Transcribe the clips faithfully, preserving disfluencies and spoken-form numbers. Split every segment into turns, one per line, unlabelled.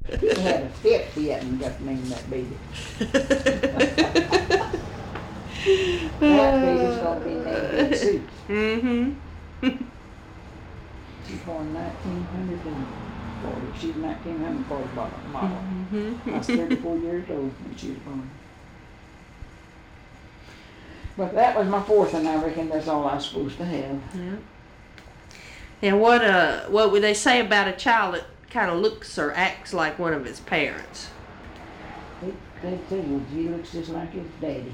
He had a fit yet and got named that baby. That baby's gonna be named Big Sue.
Mm-hmm.
She's born nineteen forty. She's nineteen forty model.
Mm-hmm.
I was thirty-four years old when she was born. But that was my fourth, and I reckon that's all I was supposed to have.
Yeah. And what uh what would they say about a child that kind of looks or acts like one of his parents?
They, they say, well, he looks just like his daddy.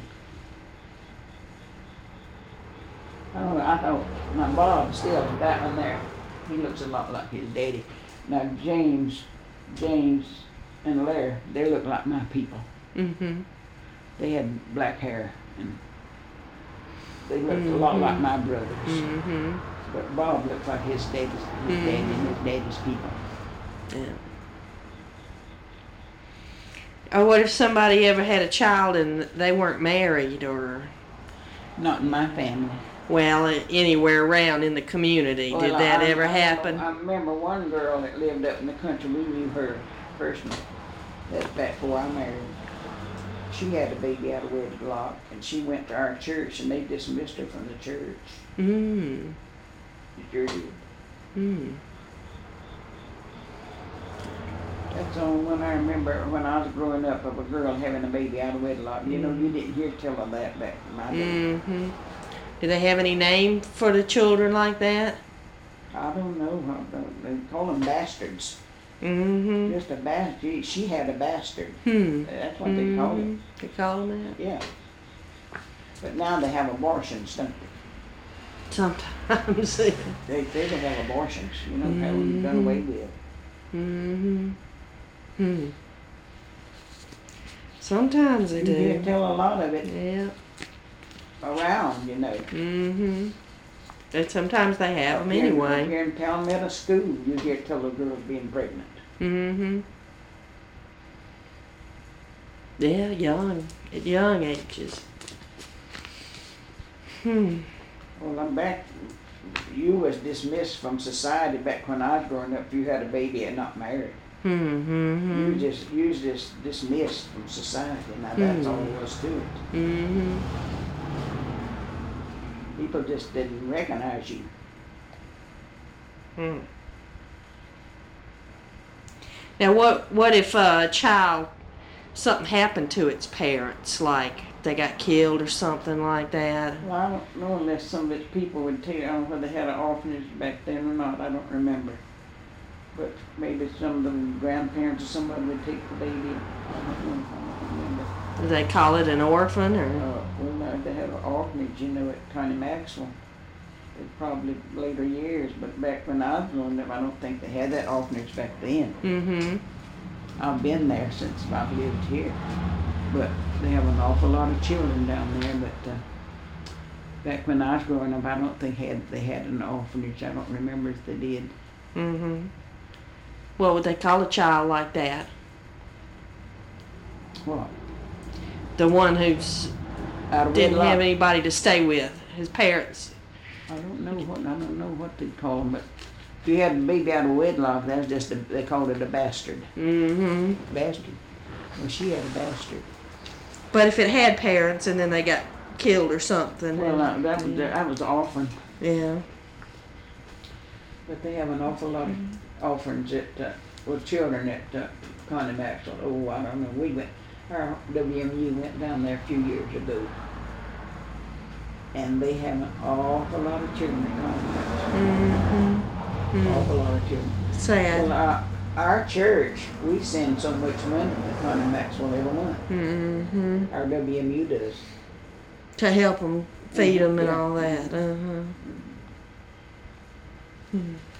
I don't know, I thought my Bob still, that one there, he looks a lot like his daddy. Now James, James and Larry, they look like my people.
Mm-hmm.
They had black hair and they looked mm-hmm. a lot like my brothers.
Mm-hmm.
But Bob looked like his daddy's, his mm-hmm. daddy and his daddy's people.
Yeah. Or what if somebody ever had a child and they weren't married, or?
Not in my family.
Well, anywhere around in the community.
Well,
Did that
I,
ever
I,
happen?
I remember one girl that lived up in the country. We knew her personally. That's back before I married. She had a baby out of wedlock, and she went to our church, and they dismissed her from the church.
Mm.
The church did.
Mm.
That's the only one I remember when I was growing up of a girl having a baby out of wedlock. You know, you didn't hear tell of that back in my day.
Mm-hmm. Do they have any name for the children like that?
I don't know. I don't, they call them bastards.
Mm-hmm.
Just a bastard. She had a bastard.
Hmm.
That's what mm-hmm. they call it.
They call them that?
Yeah. But now they have abortions, don't they?
Sometimes.
they, they they have abortions. You know, mm-hmm. how we've done away with.
Mm-hmm. Hmm. Sometimes they
you
do.
You can tell a lot of it.
Yeah.
Around, you know.
Mm-hmm. And sometimes they have them
here,
anyway.
Here in Palmetto School, you hear tell a girl's being pregnant.
Mm-hmm. Yeah, young, at young ages. Hmm.
Well, I'm back. You was dismissed from society back when I was growing up. If you had a baby and not married.
Mm-hmm.
You just you was just dismissed from society. Now that's mm-hmm. all there was to it.
Mm-hmm.
People just didn't recognize you.
Hmm. Now, what what if a child, something happened to its parents, like they got killed or something like that?
Well, I don't know unless some of the people would tell you. I don't know whether they had an orphanage back then or not. I don't remember. But maybe some of the grandparents or somebody would take the baby. I don't know. I don't remember.
Do they call it an orphan, or?
Uh, well, no, they had an orphanage, you know, at Connie Maxwell. It probably later years, but back when I was growing up, I don't think they had that orphanage back then.
Mm-hmm.
I've been there since I've lived here, but they have an awful lot of children down there. But uh, back when I was growing up, I don't think had they had an orphanage. I don't remember if they did.
Mm-hmm. What would they call a child like that?
What?
The one who's didn't
wedlock.
have anybody to stay with, his parents.
I don't know what I don't know what they call them, but if you had a baby out of wedlock, that's just a, they called it a bastard.
Mm-hmm.
Bastard. Well, she had a bastard.
But if it had parents and then they got killed or something.
Well, uh, that was
yeah.
that was an orphan.
Yeah.
But they have an awful lot of orphans at uh, well, children at uh, Connie Maxwell. Oh, I don't know. We went. Our W M U went down there a few years ago, and they have an awful lot of children at Connie Maxwell.
Mm-hmm. Mm-hmm.
Awful lot of children.
Sad.
Well, uh, our church, we send so much money to Connie Maxwell every month.
Mm-hmm.
Our W M U does.
To help them, feed them, and
yeah.
all that. Uh-huh. Mm-hmm.